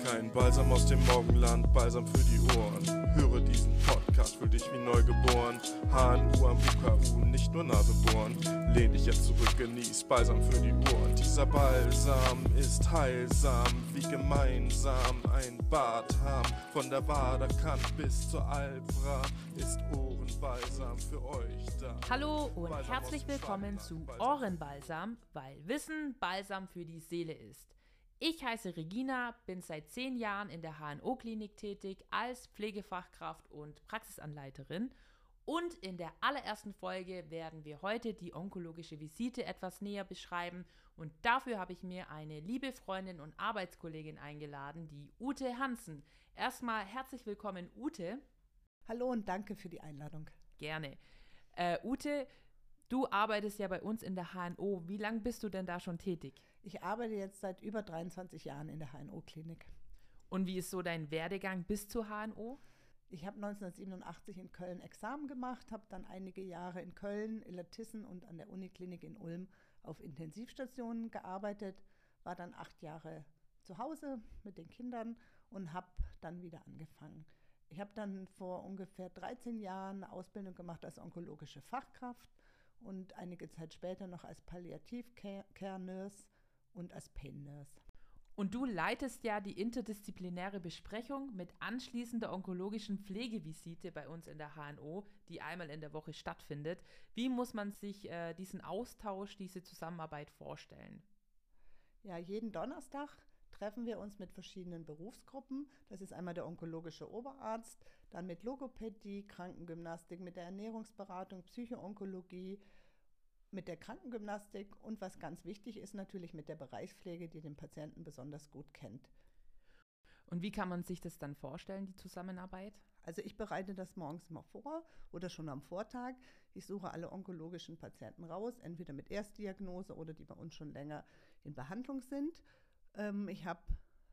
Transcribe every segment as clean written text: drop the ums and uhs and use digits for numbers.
Kein Balsam aus dem Morgenland, Balsam für die Ohren. Höre diesen Podcast, fühl dich wie neugeboren. HNU am UKU, nicht nur Nase bohren. Lehn dich jetzt zurück, genieß Balsam für die Ohren. Dieser Balsam ist heilsam, wie gemeinsam ein Bad haben. Von der Waderkant bis zur Alpra ist Ohrenbalsam für euch da. Hallo und Balsam herzlich aus dem willkommen zu Schwabenland, Balsam. Ohrenbalsam, weil Wissen Balsam für die Seele ist. Ich heiße Regina, bin seit 10 Jahren in der HNO-Klinik tätig als Pflegefachkraft und Praxisanleiterin. Und in der allerersten Folge werden wir heute die onkologische Visite etwas näher beschreiben. Und dafür habe ich mir eine liebe Freundin und Arbeitskollegin eingeladen, die Ute Hansen. Erstmal herzlich willkommen, Ute. Hallo und danke für die Einladung. Gerne. Ute, du arbeitest ja bei uns in der HNO. Wie lange bist du denn da schon tätig? Ich arbeite jetzt seit über 23 Jahren in der HNO-Klinik. Und wie ist so dein Werdegang bis zur HNO? Ich habe 1987 in Köln Examen gemacht, habe dann einige Jahre in Köln, Illertissen und an der Uniklinik in Ulm auf Intensivstationen gearbeitet, war dann 8 Jahre zu Hause mit den Kindern und habe dann wieder angefangen. Ich habe dann vor ungefähr 13 Jahren eine Ausbildung gemacht als onkologische Fachkraft und einige Zeit später noch als Palliativ-Care-Nurse und als Pain-Nurse. Und du leitest ja die interdisziplinäre Besprechung mit anschließender onkologischen Pflegevisite bei uns in der HNO, die einmal in der Woche stattfindet. Wie muss man sich diesen Austausch, diese Zusammenarbeit vorstellen? Ja, jeden Donnerstag treffen wir uns mit verschiedenen Berufsgruppen. Das ist einmal der onkologische Oberarzt, dann mit Logopädie, Krankengymnastik, mit der Ernährungsberatung, Psychoonkologie, mit der Krankengymnastik und was ganz wichtig ist, natürlich mit der Bereichspflege, die den Patienten besonders gut kennt. Und wie kann man sich das dann vorstellen, die Zusammenarbeit? Also ich bereite das morgens mal vor oder schon am Vortag. Ich suche alle onkologischen Patienten raus, entweder mit Erstdiagnose oder die bei uns schon länger in Behandlung sind. Ich habe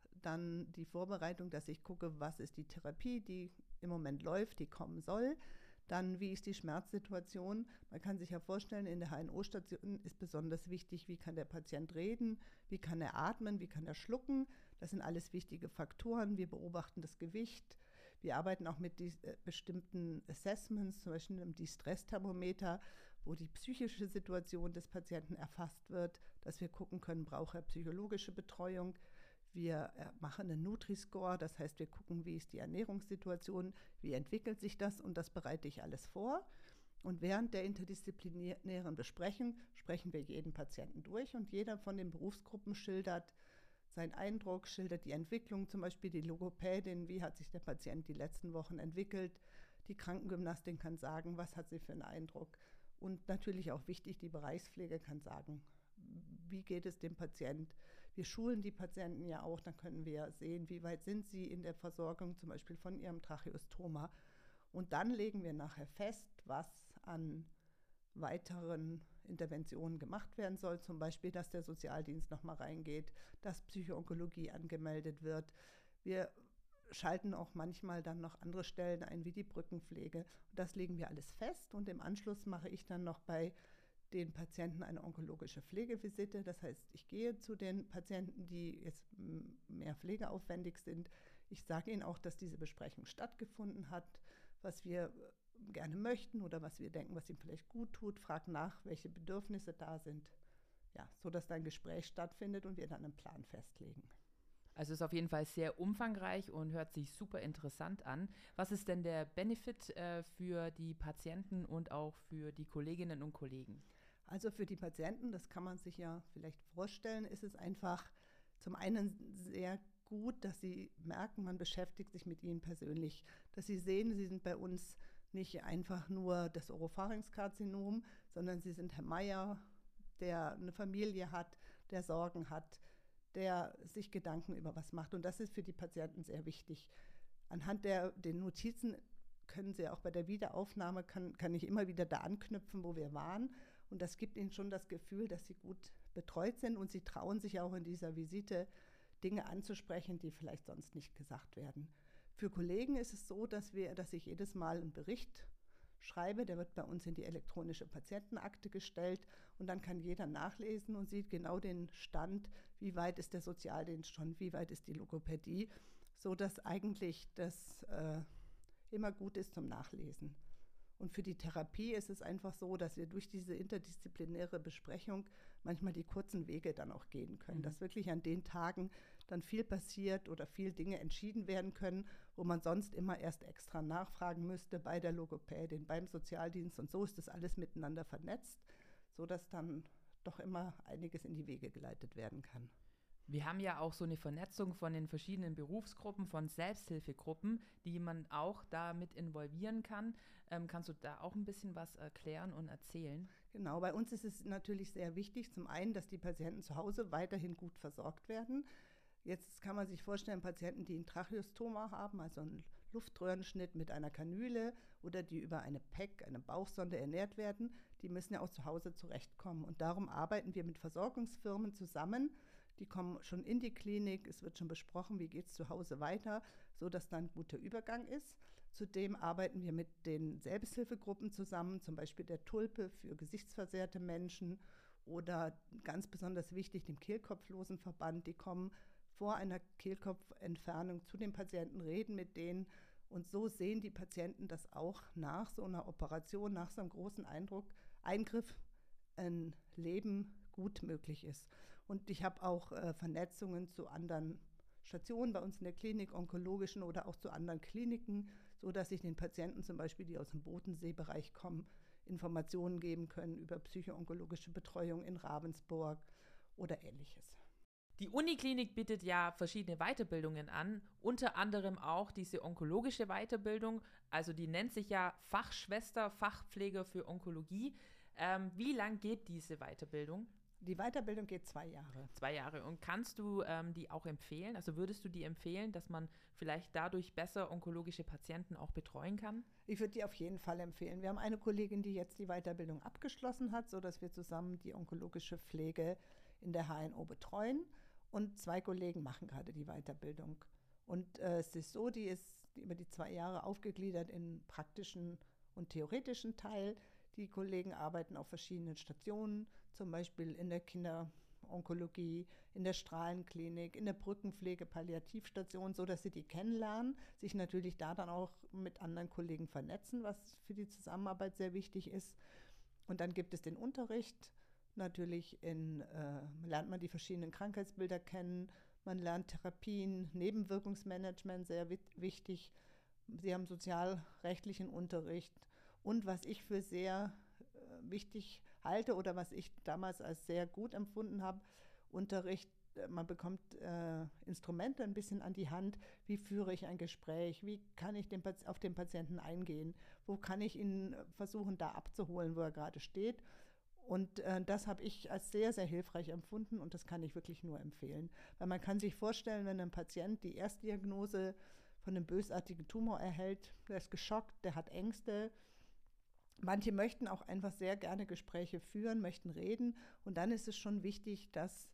dann die Vorbereitung, dass ich gucke, was ist die Therapie, die im Moment läuft, die kommen soll. Dann, wie ist die Schmerzsituation? Man kann sich ja vorstellen, in der HNO-Station ist besonders wichtig, wie kann der Patient reden, wie kann er atmen, wie kann er schlucken. Das sind alles wichtige Faktoren. Wir beobachten das Gewicht. Wir arbeiten auch mit bestimmten Assessments, zum Beispiel dem Distress-Thermometer, wo die psychische Situation des Patienten erfasst wird, dass wir gucken können, braucht er psychologische Betreuung. Wir machen einen Nutri-Score, das heißt, wir gucken, wie ist die Ernährungssituation, wie entwickelt sich das und das bereite ich alles vor. Und während der interdisziplinären Besprechung sprechen wir jeden Patienten durch und jeder von den Berufsgruppen schildert seinen Eindruck, schildert die Entwicklung, zum Beispiel die Logopädin, wie hat sich der Patient die letzten Wochen entwickelt. Die Krankengymnastin kann sagen, was hat sie für einen Eindruck. Und natürlich auch wichtig, die Bereichspflege kann sagen, wie geht es dem Patient. Wir schulen die Patienten ja auch, dann können wir sehen, wie weit sind sie in der Versorgung, zum Beispiel von ihrem Tracheostoma. Und dann legen wir nachher fest, was an weiteren Interventionen gemacht werden soll, zum Beispiel, dass der Sozialdienst nochmal reingeht, dass Psychoonkologie angemeldet wird. Wir schalten auch manchmal dann noch andere Stellen ein, wie die Brückenpflege. Und das legen wir alles fest und im Anschluss mache ich dann noch bei den Patienten eine onkologische Pflegevisite. Das heißt, ich gehe zu den Patienten, die jetzt mehr pflegeaufwendig sind. Ich sage ihnen auch, dass diese Besprechung stattgefunden hat, was wir gerne möchten oder was wir denken, was ihm vielleicht gut tut. Frage nach, welche Bedürfnisse da sind. Ja, so dass ein Gespräch stattfindet und wir dann einen Plan festlegen. Also ist auf jeden Fall sehr umfangreich und hört sich super interessant an. Was ist denn der Benefit für die Patienten und auch für die Kolleginnen und Kollegen? Also für die Patienten, das kann man sich ja vielleicht vorstellen, ist es einfach zum einen sehr gut, dass sie merken, man beschäftigt sich mit ihnen persönlich, dass sie sehen, sie sind bei uns nicht einfach nur das Oropharynxkarzinom, sondern sie sind Herr Meier, der eine Familie hat, der Sorgen hat, der sich Gedanken über was macht. Und das ist für die Patienten sehr wichtig. Anhand den Notizen können sie auch bei der Wiederaufnahme, kann ich immer wieder da anknüpfen, wo wir waren. Und das gibt ihnen schon das Gefühl, dass sie gut betreut sind und sie trauen sich auch in dieser Visite Dinge anzusprechen, die vielleicht sonst nicht gesagt werden. Für Kollegen ist es so, dass ich jedes Mal einen Bericht schreibe, der wird bei uns in die elektronische Patientenakte gestellt und dann kann jeder nachlesen und sieht genau den Stand, wie weit ist der Sozialdienst schon, wie weit ist die Logopädie, sodass eigentlich das immer gut ist zum Nachlesen. Und für die Therapie ist es einfach so, dass wir durch diese interdisziplinäre Besprechung manchmal die kurzen Wege dann auch gehen können, dass wirklich an den Tagen dann viel passiert oder viel Dinge entschieden werden können, wo man sonst immer erst extra nachfragen müsste bei der Logopädin, beim Sozialdienst, und so ist das alles miteinander vernetzt, sodass dann doch immer einiges in die Wege geleitet werden kann. Wir haben ja auch so eine Vernetzung von den verschiedenen Berufsgruppen, von Selbsthilfegruppen, die man auch da mit involvieren kann. Kannst du da auch ein bisschen was erklären und erzählen? Genau, bei uns ist es natürlich sehr wichtig, zum einen, dass die Patienten zu Hause weiterhin gut versorgt werden. Jetzt kann man sich vorstellen, Patienten, die einen Tracheostoma haben, also einen Luftröhrenschnitt mit einer Kanüle oder die über eine PEC, eine Bauchsonde ernährt werden, die müssen ja auch zu Hause zurechtkommen. Und darum arbeiten wir mit Versorgungsfirmen zusammen. Die kommen schon in die Klinik, es wird schon besprochen, wie geht es zu Hause weiter, sodass dann ein guter Übergang ist. Zudem arbeiten wir mit den Selbsthilfegruppen zusammen, zum Beispiel der Tulpe für gesichtsversehrte Menschen oder ganz besonders wichtig dem Kehlkopflosenverband. Die kommen vor einer Kehlkopfentfernung zu den Patienten, reden mit denen und so sehen die Patienten, dass auch nach so einer Operation, nach so einem großen Eingriff ein Leben gut möglich ist. Und ich habe auch Vernetzungen zu anderen Stationen bei uns in der Klinik, onkologischen oder auch zu anderen Kliniken, sodass ich den Patienten zum Beispiel, die aus dem Bodenseebereich kommen, Informationen geben können über psychoonkologische Betreuung in Ravensburg oder Ähnliches. Die Uniklinik bietet ja verschiedene Weiterbildungen an, unter anderem auch diese onkologische Weiterbildung, also die nennt sich ja Fachschwester, Fachpfleger für Onkologie. Wie lang geht diese Weiterbildung? Die Weiterbildung geht 2 Jahre. 2 Jahre. Und kannst du die auch empfehlen? Also würdest du die empfehlen, dass man vielleicht dadurch besser onkologische Patienten auch betreuen kann? Ich würde die auf jeden Fall empfehlen. Wir haben eine Kollegin, die jetzt die Weiterbildung abgeschlossen hat, sodass wir zusammen die onkologische Pflege in der HNO betreuen. Und 2 Kollegen machen gerade die Weiterbildung. Und es ist so, die ist über die 2 Jahre aufgegliedert in praktischen und theoretischen Teil. Die Kollegen arbeiten auf verschiedenen Stationen, zum Beispiel in der Kinderonkologie, in der Strahlenklinik, in der Brückenpflege, Palliativstation, sodass sie die kennenlernen, sich natürlich da dann auch mit anderen Kollegen vernetzen, was für die Zusammenarbeit sehr wichtig ist. Und dann gibt es den Unterricht. Natürlich lernt man die verschiedenen Krankheitsbilder kennen, man lernt Therapien, Nebenwirkungsmanagement, sehr wichtig. Sie haben sozialrechtlichen Unterricht. Und was ich für sehr wichtig halte oder was ich damals als sehr gut empfunden habe, Unterricht, man bekommt Instrumente ein bisschen an die Hand, wie führe ich ein Gespräch, wie kann ich auf den Patienten eingehen, wo kann ich ihn versuchen, da abzuholen, wo er gerade steht. Und das habe ich als sehr, sehr hilfreich empfunden und das kann ich wirklich nur empfehlen. Weil man kann sich vorstellen, wenn ein Patient die Erstdiagnose von einem bösartigen Tumor erhält, der ist geschockt, der hat Ängste. Manche möchten auch einfach sehr gerne Gespräche führen, möchten reden. Und dann ist es schon wichtig, dass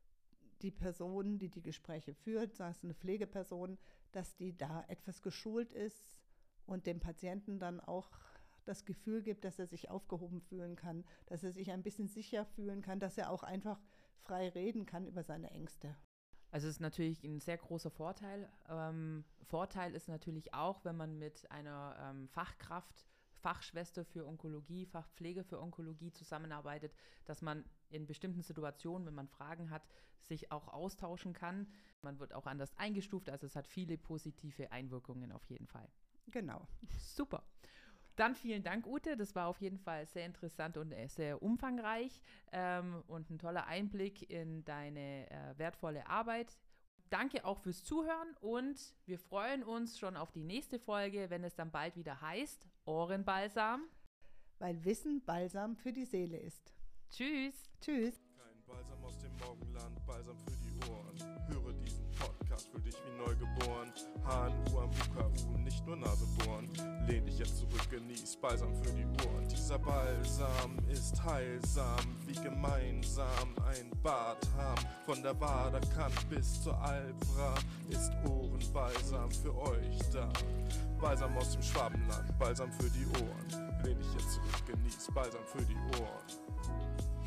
die Person, die die Gespräche führt, sei es eine Pflegeperson, dass die da etwas geschult ist und dem Patienten dann auch das Gefühl gibt, dass er sich aufgehoben fühlen kann, dass er sich ein bisschen sicher fühlen kann, dass er auch einfach frei reden kann über seine Ängste. Also es ist natürlich ein sehr großer Vorteil. Vorteil ist natürlich auch, wenn man mit einer Fachkraft, Fachschwester für Onkologie, Fachpflege für Onkologie zusammenarbeitet, dass man in bestimmten Situationen, wenn man Fragen hat, sich auch austauschen kann. Man wird auch anders eingestuft, also es hat viele positive Einwirkungen auf jeden Fall. Genau. Super. Dann vielen Dank, Ute. Das war auf jeden Fall sehr interessant und sehr umfangreich und ein toller Einblick in deine wertvolle Arbeit. Danke auch fürs Zuhören und wir freuen uns schon auf die nächste Folge, wenn es dann bald wieder heißt Ohrenbalsam. Weil Wissen Balsam für die Seele ist. Tschüss. Tschüss. Kein Balsam aus dem Morgenland, Balsam für die Ohren. Höre diesen Podcast, fühl dich wie neugeboren. HNU am UKU, nicht nur Nase bohren. Lehn dich jetzt zurück, genieß Balsam für die Ohren. Dieser Balsam ist heilsam, wie gemeinsam ein Bad haben. Von der Waderkant bis zur Alpra ist Ohrenbalsam für euch da. Balsam aus dem Schwabenland, Balsam für die Ohren. Lehn dich jetzt zurück, genieß Balsam für die Ohren.